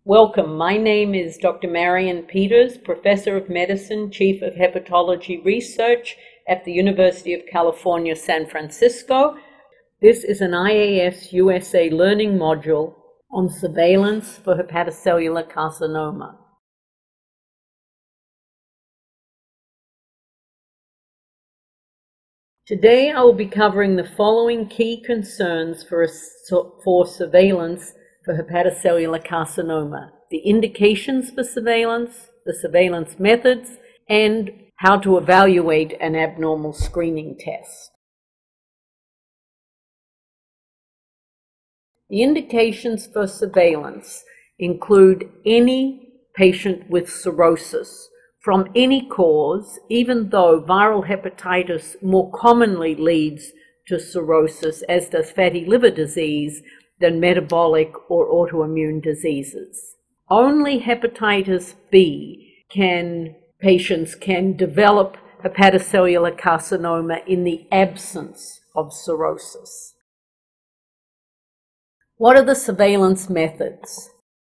Welcome. My name is Dr. Marion Peters, Professor of Medicine, Chief of Hepatology Research at the University of California, San Francisco. This is an IAS USA learning module on surveillance for hepatocellular carcinoma. Today I will be covering the following key concerns for surveillance for hepatocellular carcinoma: the indications for surveillance, the surveillance methods, and how to evaluate an abnormal screening test. The indications for surveillance include any patient with cirrhosis from any cause, even though viral hepatitis more commonly leads to cirrhosis, as does fatty liver disease, than metabolic or autoimmune diseases. Only hepatitis B patients can develop hepatocellular carcinoma in the absence of cirrhosis. What are the surveillance methods?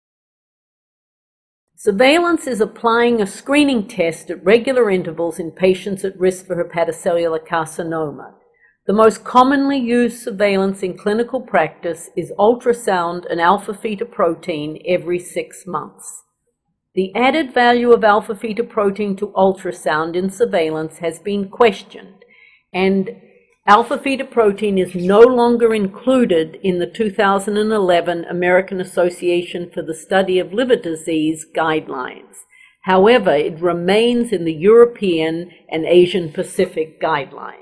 Surveillance is applying a screening test at regular intervals in patients at risk for hepatocellular carcinoma. The most commonly used surveillance in clinical practice is ultrasound and alpha-fetoprotein every 6 months. The added value of alpha-fetoprotein to ultrasound in surveillance has been questioned, and alpha-fetoprotein is no longer included in the 2011 American Association for the Study of Liver Disease guidelines. However, it remains in the European and Asian Pacific guidelines.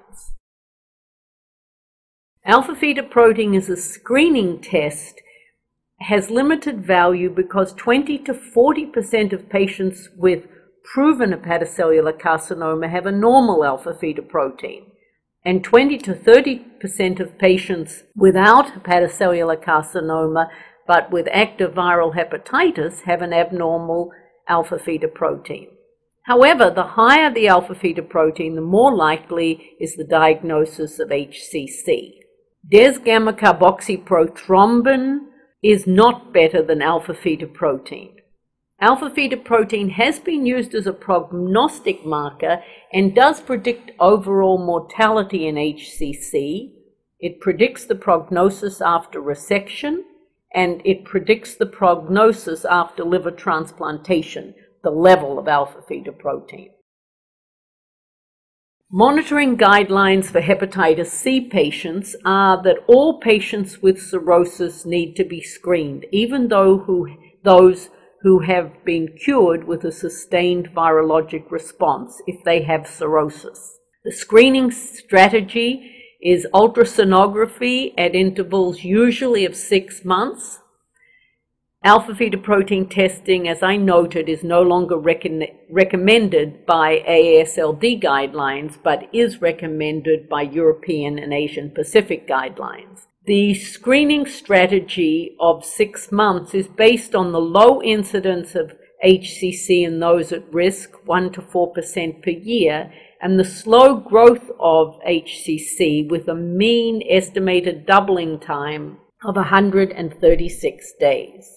Alpha-fetoprotein as a screening test has limited value because 20 to 40% of patients with proven hepatocellular carcinoma have a normal alpha-fetoprotein, and 20 to 30% of patients without hepatocellular carcinoma but with active viral hepatitis have an abnormal alpha-fetoprotein. However, the higher the alpha-fetoprotein, the more likely is the diagnosis of HCC. Des-gamma-carboxyprothrombin is not better than alpha-fetoprotein. Alpha-fetoprotein has been used as a prognostic marker and does predict overall mortality in HCC. It predicts the prognosis after resection, and it predicts the prognosis after liver transplantation, the level of alpha-fetoprotein. Monitoring guidelines for hepatitis C patients are that all patients with cirrhosis need to be screened, even though those who have been cured with a sustained virologic response if they have cirrhosis. The screening strategy is ultrasonography at intervals usually of 6 months. Alpha-fetoprotein testing, as I noted, is no longer recommended by AASLD guidelines, but is recommended by European and Asian Pacific guidelines. The screening strategy of 6 months is based on the low incidence of HCC in those at risk, 1 to 4% per year, and the slow growth of HCC with a mean estimated doubling time of 136 days.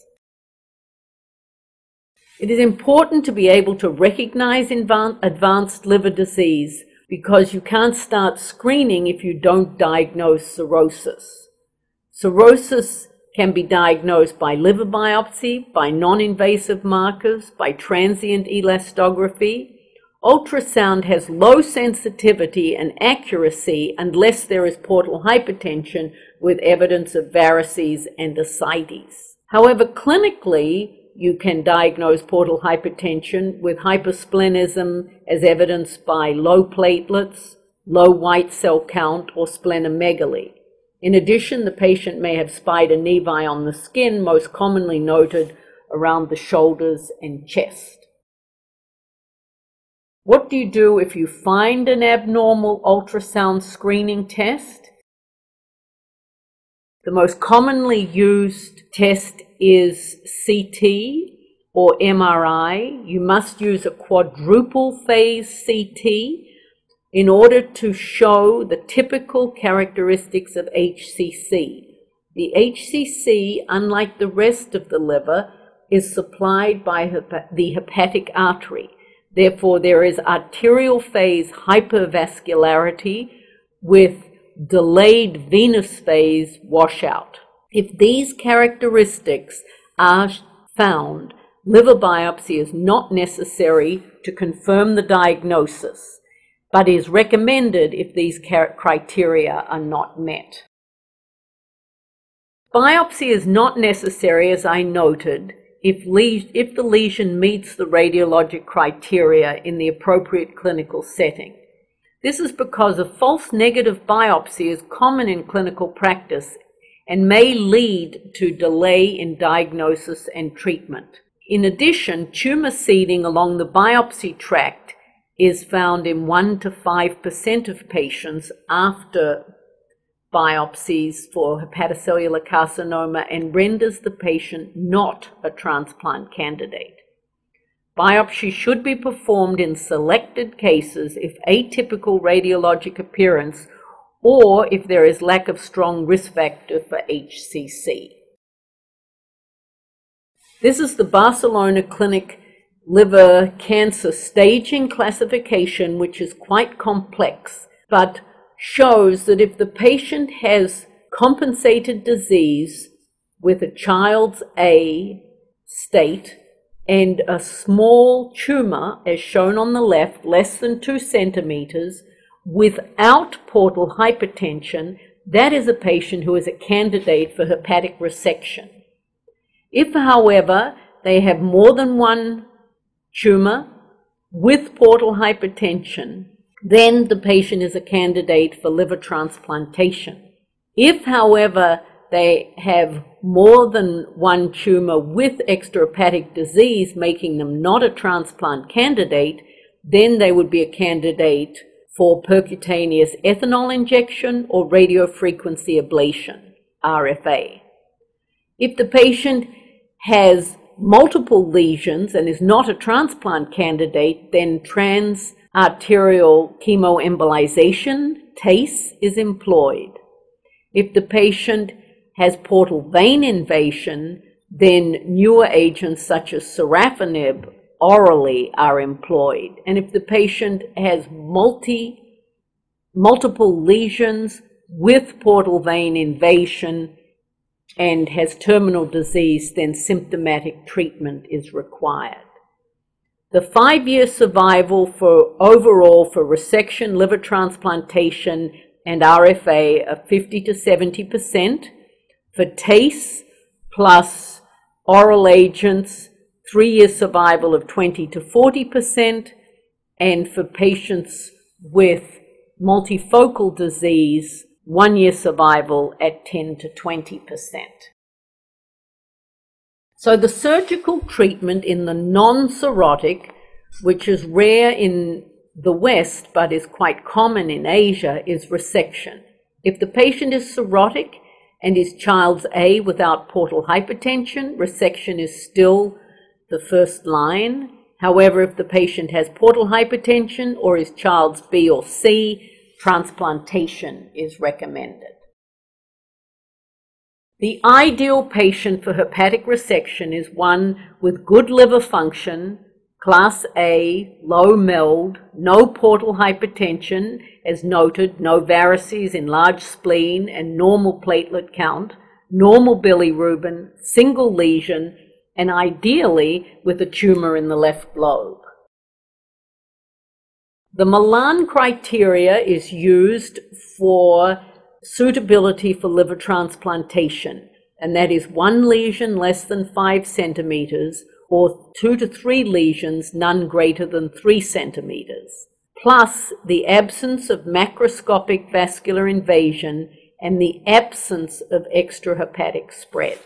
It is important to be able to recognize advanced liver disease because you can't start screening if you don't diagnose cirrhosis. Cirrhosis can be diagnosed by liver biopsy, by non-invasive markers, by transient elastography. Ultrasound has low sensitivity and accuracy unless there is portal hypertension with evidence of varices and ascites. However, clinically, you can diagnose portal hypertension with hypersplenism as evidenced by low platelets, low white cell count, or splenomegaly. In addition, the patient may have spider nevi on the skin, most commonly noted around the shoulders and chest. What do you do if you find an abnormal ultrasound screening test? The most commonly used test is CT or MRI. You must use a quadruple phase CT in order to show the typical characteristics of HCC. The HCC, unlike the rest of the liver, is supplied by the hepatic artery. Therefore, there is arterial phase hypervascularity with delayed venous phase washout. If these characteristics are found, liver biopsy is not necessary to confirm the diagnosis, but is recommended if these criteria are not met. Biopsy is not necessary, as I noted, if the lesion meets the radiologic criteria in the appropriate clinical setting. This is because a false negative biopsy is common in clinical practice and may lead to delay in diagnosis and treatment. In addition, tumor seeding along the biopsy tract is found in 1 to 5% of patients after biopsies for hepatocellular carcinoma and renders the patient not a transplant candidate. Biopsy should be performed in selected cases if atypical radiologic appearance or if there is lack of strong risk factor for HCC. This is the Barcelona Clinic liver cancer staging classification, which is quite complex, but shows that if the patient has compensated disease with a child's A state and a small tumor, as shown on the left, less than 2 centimeters, without portal hypertension, that is a patient who is a candidate for hepatic resection. If, however, they have more than one tumor with portal hypertension, then the patient is a candidate for liver transplantation. If, however, they have more than one tumor with extrahepatic disease, making them not a transplant candidate, then they would be a candidate for percutaneous ethanol injection or radiofrequency ablation, RFA. If the patient has multiple lesions and is not a transplant candidate, then transarterial chemoembolization, TACE, is employed. If the patient has portal vein invasion, then newer agents such as sorafenib orally are employed. And if the patient has multiple lesions with portal vein invasion and has terminal disease, then symptomatic treatment is required. The 5-year survival overall for resection, liver transplantation, and RFA are 50 to 70%. For TACE plus oral agents, 3-year survival of 20 to 40%, and for patients with multifocal disease, 1-year survival at 10 to 20%. So the surgical treatment in the non-cirrhotic, which is rare in the West but is quite common in Asia, is resection. If the patient is cirrhotic and is child's A without portal hypertension, resection is still the first line. However, if the patient has portal hypertension or is child's B or C, transplantation is recommended. The ideal patient for hepatic resection is one with good liver function, class A, low MELD, no portal hypertension, as noted, no varices, enlarged spleen, and normal platelet count, normal bilirubin, single lesion, and ideally with a tumor in the left lobe. The Milan criteria is used for suitability for liver transplantation, and that is 1 lesion less than 5 centimeters or 2 to 3 lesions, none greater than 3 centimeters, plus the absence of macroscopic vascular invasion and the absence of extrahepatic spread.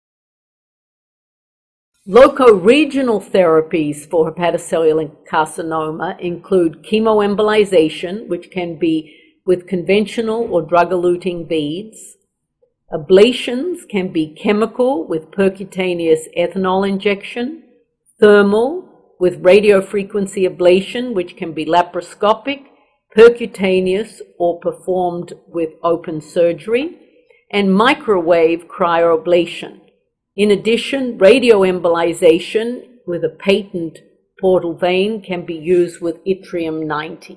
Locoregional therapies for hepatocellular carcinoma include chemoembolization, which can be with conventional or drug-eluting beads. Ablations can be chemical with percutaneous ethanol injection, thermal with radiofrequency ablation, which can be laparoscopic, percutaneous, or performed with open surgery, and microwave cryoablation. In addition, radioembolization with a patent portal vein can be used with yttrium-90.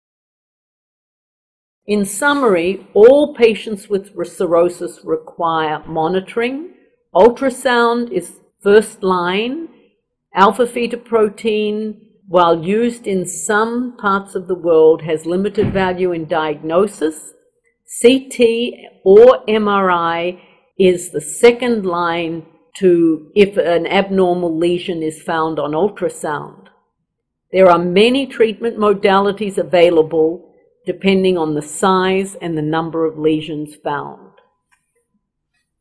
In summary, all patients with cirrhosis require monitoring. Ultrasound is first line. Alpha-fetoprotein, while used in some parts of the world, has limited value in diagnosis. CT or MRI is the second line to if an abnormal lesion is found on ultrasound. There are many treatment modalities available depending on the size and the number of lesions found.